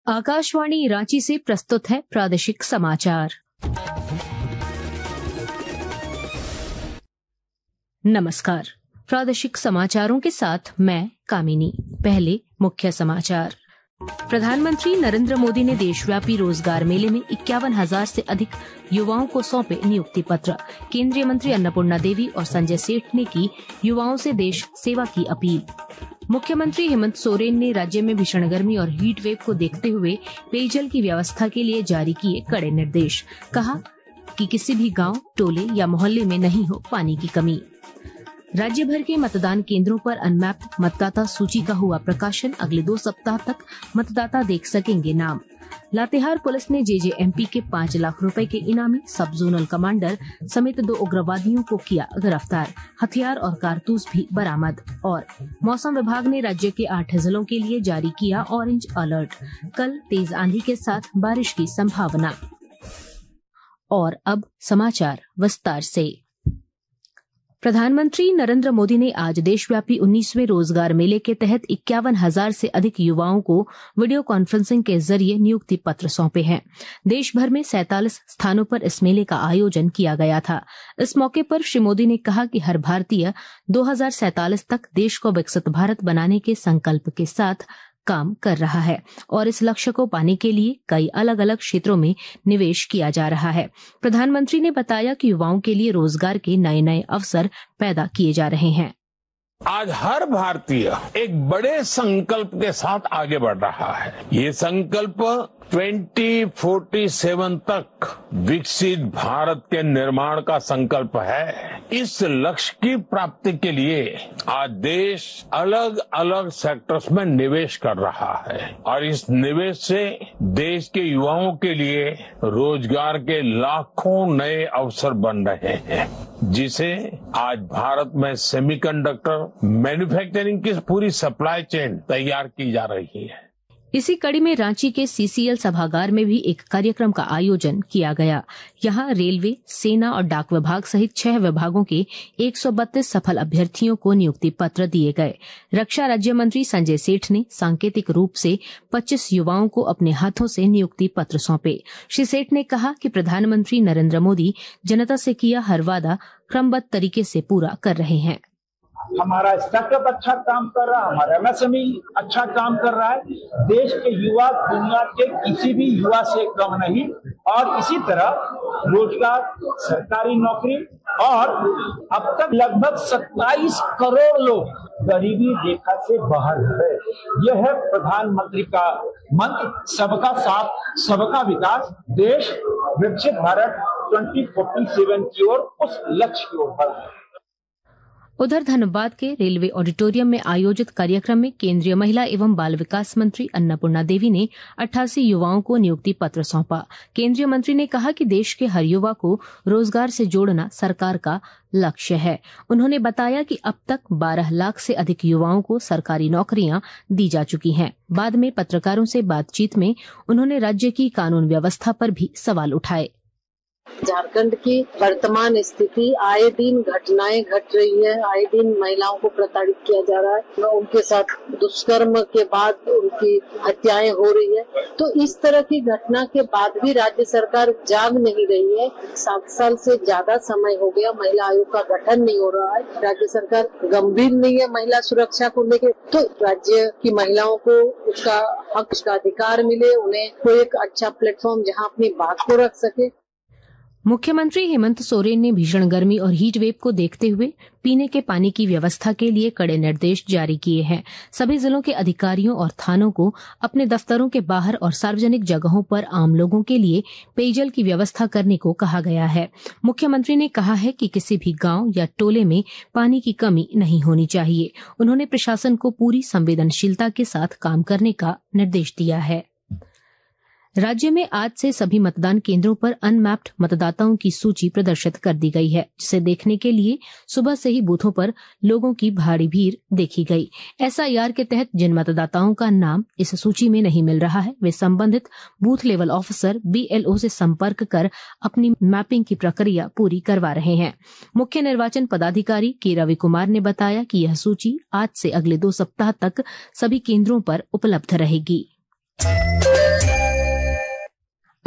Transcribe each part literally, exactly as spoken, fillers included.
आकाशवाणी रांची से प्रस्तुत है प्रादेशिक समाचार। नमस्कार, प्रादेशिक समाचारों के साथ मैं कामिनी। पहले मुख्य समाचार। प्रधानमंत्री नरेंद्र मोदी ने देशव्यापी रोजगार मेले में इक्यावन हजार से अधिक युवाओं को सौंपे नियुक्ति पत्र। केंद्रीय मंत्री अन्नपूर्णा देवी और संजय सेठ ने की युवाओं से देश सेवा की अपील। मुख्यमंत्री हेमंत सोरेन ने राज्य में भीषण गर्मी और हीट वेव को देखते हुए पेयजल की व्यवस्था के लिए जारी किए कड़े निर्देश। कहा कि किसी भी गांव, टोले या मोहल्ले में नहीं हो पानी की कमी। राज्य भर के मतदान केंद्रों पर अनमैप्ड मतदाता सूची का हुआ प्रकाशन। अगले दो सप्ताह तक मतदाता देख सकेंगे नाम। लातेहार पुलिस ने जेजेएमपी के पाँच लाख रुपए के इनामी सब जोनल कमांडर समेत दो उग्रवादियों को किया गिरफ्तार। हथियार और कारतूस भी बरामद। और मौसम विभाग ने राज्य के आठ जिलों के लिए जारी किया ऑरेंज अलर्ट। कल तेज आंधी के साथ बारिश की संभावना। और अब समाचार विस्तार से। प्रधानमंत्री नरेंद्र मोदी ने आज देशव्यापी उन्नीसवें रोजगार मेले के तहत इक्यावन हजार से अधिक युवाओं को वीडियो कॉन्फ्रेंसिंग के जरिए नियुक्ति पत्र सौंपे हैं। देश भर में सैंतालीस स्थानों पर इस मेले का आयोजन किया गया था। इस मौके पर श्री मोदी ने कहा कि हर भारतीय दो हजार सैंतालीस तक देश को विकसित भारत बनाने के संकल्प के साथ काम कर रहा है और इस लक्ष्य को पाने के लिए कई अलग अलग क्षेत्रों में निवेश किया जा रहा है। प्रधानमंत्री ने बताया कि युवाओं के लिए रोजगार के नए नए अवसर पैदा किए जा रहे हैं। आज हर भारतीय एक बड़े संकल्प के साथ आगे बढ़ रहा है। ये संकल्प ट्वेंटी फोर्टी सेवन तक विकसित भारत के निर्माण का संकल्प है। इस लक्ष्य की प्राप्ति के लिए आज देश अलग अलग सेक्टर्स में निवेश कर रहा है और इस निवेश से देश के युवाओं के लिए रोजगार के लाखों नए अवसर बन रहे हैं, जिसे आज भारत में सेमीकंडक्टर मैन्युफैक्चरिंग की पूरी सप्लाई चेन तैयार की जा रही है। इसी कड़ी में रांची के सीसीएल सभागार में भी एक कार्यक्रम का आयोजन किया गया। यहां रेलवे, सेना और डाक विभाग सहित छह विभागों के एक सौ बत्तीस सफल अभ्यर्थियों को नियुक्ति पत्र दिए गए। रक्षा राज्य मंत्री संजय सेठ ने सांकेतिक रूप से पच्चीस युवाओं को अपने हाथों से नियुक्ति पत्र सौंपे। श्री सेठ ने कहा कि प्रधानमंत्री नरेंद्र मोदी जनता से किया हर वादा क्रमबद्ध तरीके से पूरा कर रहे हैं। हमारा स्टार्टअप अच्छा काम कर रहा है, हमारा एमएसएमई अच्छा काम कर रहा है। देश के युवा दुनिया के किसी भी युवा से कम नहीं और इसी तरह रोजगार, सरकारी नौकरी और अब तक लगभग सत्ताईस करोड़ लोग गरीबी रेखा से बाहर है। यह है प्रधानमंत्री का मंत्र, सबका साथ सबका विकास। देश विकसित भारत ट्वेंटी फोर्टी सेवन की ओर, उस लक्ष्य की ओर बढ़ रहा है। उधर धनबाद के रेलवे ऑडिटोरियम में आयोजित कार्यक्रम में केंद्रीय महिला एवं बाल विकास मंत्री अन्नपूर्णा देवी ने अट्ठासी युवाओं को नियुक्ति पत्र सौंपा। केंद्रीय मंत्री ने कहा कि देश के हर युवा को रोजगार से जोड़ना सरकार का लक्ष्य है। उन्होंने बताया कि अब तक बारह लाख से अधिक युवाओं को सरकारी नौकरियां दी जा चुकी हैं। बाद में पत्रकारों से बातचीत में उन्होंने राज्य की कानून व्यवस्था पर भी सवाल उठाए। झारखंड की वर्तमान स्थिति, आए दिन घटनाएं घट रही है, आए दिन महिलाओं को प्रताड़ित किया जा रहा है, उनके साथ दुष्कर्म के बाद उनकी हत्याएं हो रही है। तो इस तरह की घटना के बाद भी राज्य सरकार जाग नहीं रही है। सात साल से ज्यादा समय हो गया, महिला आयोग का गठन नहीं हो रहा है। राज्य सरकार गंभीर नहीं है महिला सुरक्षा को लेकर। तो राज्य की महिलाओं को उसका हक, उसका अधिकार मिले, उन्हें कोई एक अच्छा प्लेटफॉर्म जहां अपनी बात को रख सके। मुख्यमंत्री हेमंत सोरेन ने भीषण गर्मी और हीट वेव को देखते हुए पीने के पानी की व्यवस्था के लिए कड़े निर्देश जारी किए हैं। सभी जिलों के अधिकारियों और थानों को अपने दफ्तरों के बाहर और सार्वजनिक जगहों पर आम लोगों के लिए पेयजल की व्यवस्था करने को कहा गया है। मुख्यमंत्री ने कहा है कि किसी भी गांव या टोले में पानी की कमी नहीं होनी चाहिए। उन्होंने प्रशासन को पूरी संवेदनशीलता के साथ काम करने का निर्देश दिया है। राज्य में आज से सभी मतदान केंद्रों पर अनमैप्ड मतदाताओं की सूची प्रदर्शित कर दी गई है, जिसे देखने के लिए सुबह से ही बूथों पर लोगों की भारी भीड़ देखी गई। एसआईआर के तहत जिन मतदाताओं का नाम इस सूची में नहीं मिल रहा है, वे संबंधित बूथ लेवल ऑफिसर बीएलओ से संपर्क कर अपनी मैपिंग की प्रक्रिया पूरी करवा रहे हैं। मुख्य निर्वाचन पदाधिकारी के रवि कुमार ने बताया कि यह सूची आज से अगले दो सप्ताह तक सभी केंद्रों पर उपलब्ध रहेगी।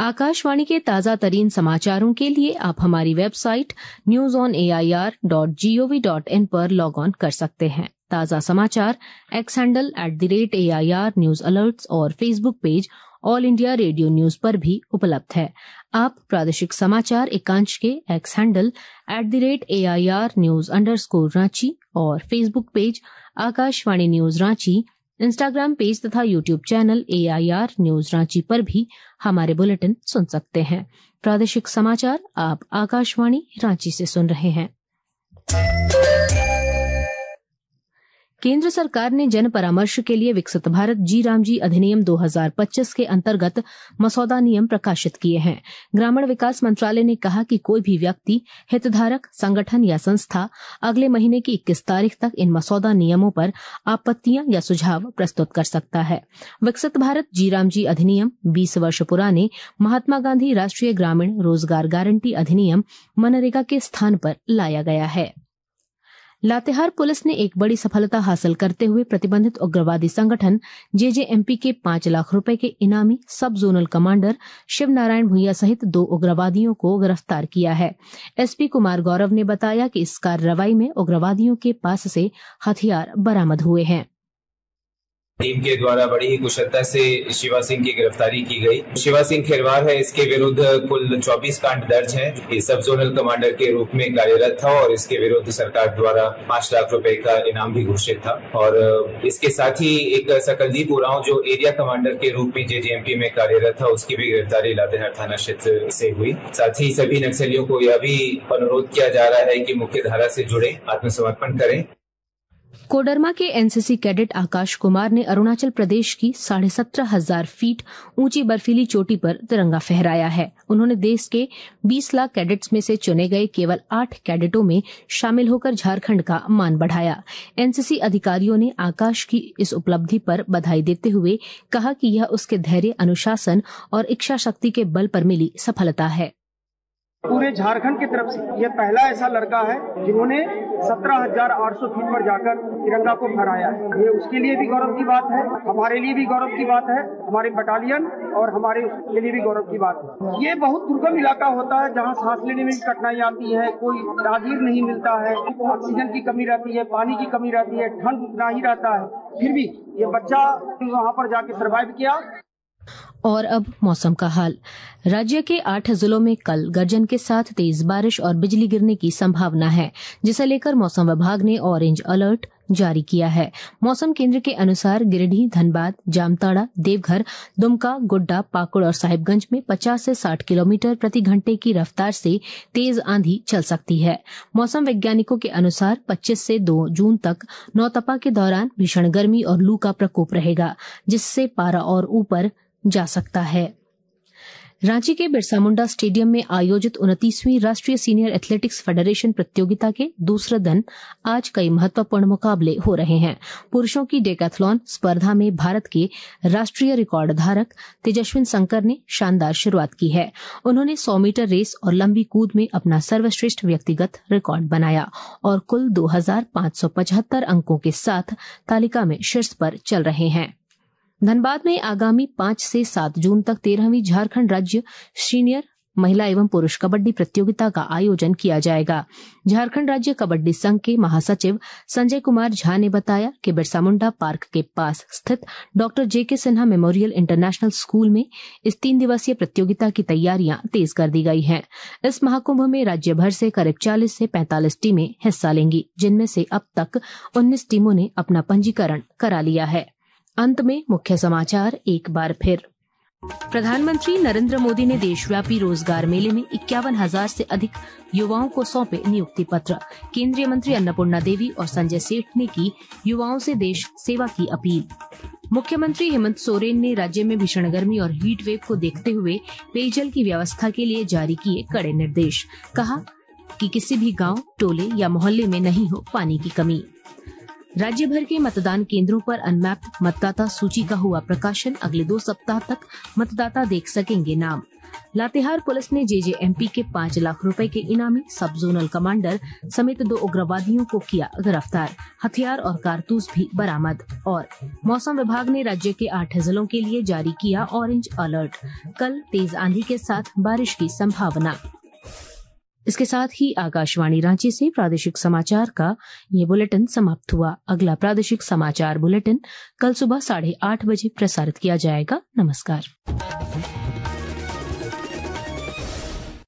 आकाशवाणी के ताजा तरीन समाचारों के लिए आप हमारी website news on A I R dot G O V dot in पर लॉग ऑन कर सकते हैं। ताजा समाचार X handle at the rate A I R news alerts और Facebook page All India Radio news पर भी उपलब्ध है। आप प्रादेशिक समाचार एकांश के X handle at the rate A I R news underscore Ranchi और Facebook page Akashvani news Ranchi, Instagram page तथा YouTube channel A I R news Ranchi पर भी हमारे बुलेटिन सुन सकते हैं। प्रादेशिक समाचार आप आकाशवाणी रांची से सुन रहे हैं। केंद्र सरकार ने जन परामर्श के लिए विकसित भारत जी रामजी अधिनियम दो हज़ार पच्चीस के अंतर्गत मसौदा नियम प्रकाशित किए हैं। ग्रामीण विकास मंत्रालय ने कहा कि कोई भी व्यक्ति, हितधारक, संगठन या संस्था अगले महीने की इक्कीस तारीख तक इन मसौदा नियमों पर आपत्तियां या सुझाव प्रस्तुत कर सकता है। विकसित भारत जी रामजी अधिनियम बीस वर्ष पुराने महात्मा गांधी राष्ट्रीय ग्रामीण रोजगार गारंटी अधिनियम मनरेगा के स्थान पर लाया गया है। लातेहार पुलिस ने एक बड़ी सफलता हासिल करते हुए प्रतिबंधित उग्रवादी संगठन जे जे एम पी के पांच लाख रुपए के इनामी सब जोनल कमांडर शिव नारायण भुइया सहित दो उग्रवादियों को गिरफ्तार किया है। एस पी कुमार गौरव ने बताया कि इस कार्रवाई में उग्रवादियों के पास से हथियार बरामद हुए हैं। टीम के द्वारा बड़ी ही कुशलता से शिवा सिंह की गिरफ्तारी की गई। शिवा सिंह खेरवार है, इसके विरुद्ध कुल चौबीस कांड दर्ज हैं। ये सब जोनल कमांडर के रूप में कार्यरत था और इसके विरुद्ध सरकार द्वारा पांच लाख रुपए का इनाम भी घोषित था। और इसके साथ ही एक सकलदीप उरांव जो एरिया कमांडर के रूप में जे जे एम पी में कार्यरत था, उसकी भी गिरफ्तारी लातेहार थाना क्षेत्र से हुई। साथ ही सभी नक्सलियों को यह भी अनुरोध किया जा रहा है कि मुख्य धारा से जुड़े, आत्मसमर्पण करें। कोडरमा के N C C cadet Akash Kumar ने अरुणाचल प्रदेश की साढ़े सत्रह हजार फीट ऊंची बर्फीली चोटी पर तिरंगा फहराया है। उन्होंने देश के बीस लाख कैडेट्स में से चुने गए केवल आठ कैडेटों में शामिल होकर झारखंड का मान बढ़ाया। एन सी सी अधिकारियों ने आकाश की इस उपलब्धि पर बधाई देते हुए कहा कि यह उसके धैर्य, अनुशासन और इच्छा शक्ति के बल पर मिली सफलता है। पूरे झारखंड की तरफ से यह पहला ऐसा लड़का है जिन्होंने सत्रह हजार आठ सौ फीट पर जाकर तिरंगा को फहराया है। ये उसके लिए भी गौरव की बात है, हमारे लिए भी गौरव की बात है, हमारे बटालियन और हमारे के लिए भी गौरव की बात है। ये बहुत दुर्गम इलाका होता है जहाँ सांस लेने में भी कठिनाई आती है, कोई राहगीर नहीं मिलता है, ऑक्सीजन की कमी रहती है, पानी की कमी रहती है, ठंड उतना ही रहता है, फिर भी ये बच्चा वहाँ पर जाके सर्वाइव किया। और अब मौसम का हाल। राज्य के आठ जिलों में कल गर्जन के साथ तेज बारिश और बिजली गिरने की संभावना है, जिसे लेकर मौसम विभाग ने ऑरेंज अलर्ट जारी किया है। मौसम केंद्र के अनुसार गिरिडीह, धनबाद, जामताड़ा, देवघर, दुमका, गोड्डा, पाकुड़ और साहिबगंज में पचास से साठ किलोमीटर प्रति घंटे की रफ्तार से तेज आंधी चल सकती है। मौसम वैज्ञानिकों के अनुसार पच्चीस से दो जून तक नौतपा के दौरान भीषण गर्मी और लू का प्रकोप रहेगा, जिससे पारा और ऊपर जा सकता है। रांची के बिरसा मुंडा स्टेडियम में आयोजित उनतीसवीं राष्ट्रीय सीनियर एथलेटिक्स फेडरेशन प्रतियोगिता के दूसरे दिन आज कई महत्वपूर्ण मुकाबले हो रहे हैं। पुरुषों की डेकाथलॉन स्पर्धा में भारत के राष्ट्रीय रिकॉर्ड धारक तेजस्विन शंकर ने शानदार शुरुआत की है। उन्होंने सौ मीटर रेस और लंबी कूद में अपना सर्वश्रेष्ठ व्यक्तिगत रिकॉर्ड बनाया और कुल दो हजार पांच सौ पचहत्तर अंकों के साथ तालिका में शीर्ष पर चल रहे हैं। धनबाद में आगामी पांच से सात जून तक तेरहवीं झारखंड राज्य सीनियर महिला एवं पुरुष कबड्डी प्रतियोगिता का आयोजन किया जाएगा। झारखंड राज्य कबड्डी संघ के महासचिव संजय कुमार झा ने बताया कि बिरसा मुंडा पार्क के पास स्थित डॉक्टर जे के सिन्हा मेमोरियल इंटरनेशनल स्कूल में इस तीन दिवसीय प्रतियोगिता की तैयारियां तेज कर दी गई हैं। इस महाकुंभ में राज्य भर से करीब चालीस से पैंतालीस टीमें हिस्सा लेंगी, जिनमें से अब तक उन्नीस टीमों ने अपना पंजीकरण करा लिया है। अंत में मुख्य समाचार एक बार फिर। प्रधानमंत्री नरेंद्र मोदी ने देशव्यापी रोजगार मेले में इक्यावन हजार से अधिक युवाओं को सौंपे नियुक्ति पत्र। केंद्रीय मंत्री अन्नपूर्णा देवी और संजय सेठ ने की युवाओं से देश सेवा की अपील। मुख्यमंत्री हेमंत सोरेन ने राज्य में भीषण गर्मी और हीट वेव को देखते हुए पेयजल की व्यवस्था के लिए जारी किए कड़े निर्देश। कहा कि किसी भी गांव, टोले या मोहल्ले में नहीं हो पानी की कमी। राज्य भर के मतदान केंद्रों पर अनमैप्ड मतदाता सूची का हुआ प्रकाशन। अगले दो सप्ताह तक मतदाता देख सकेंगे नाम। लातेहार पुलिस ने जेजेएमपी के पाँच लाख रुपए के इनामी सब जोनल कमांडर समेत दो उग्रवादियों को किया गिरफ्तार। हथियार और कारतूस भी बरामद। और मौसम विभाग ने राज्य के आठ जिलों के लिए जारी किया ऑरेंज अलर्ट। कल तेज आंधी के साथ बारिश की संभावना। इसके साथ ही आकाशवाणी रांची से प्रादेशिक समाचार का ये बुलेटिन समाप्त हुआ। अगला प्रादेशिक समाचार बुलेटिन कल सुबह साढ़े आठ बजे प्रसारित किया जाएगा। नमस्कार।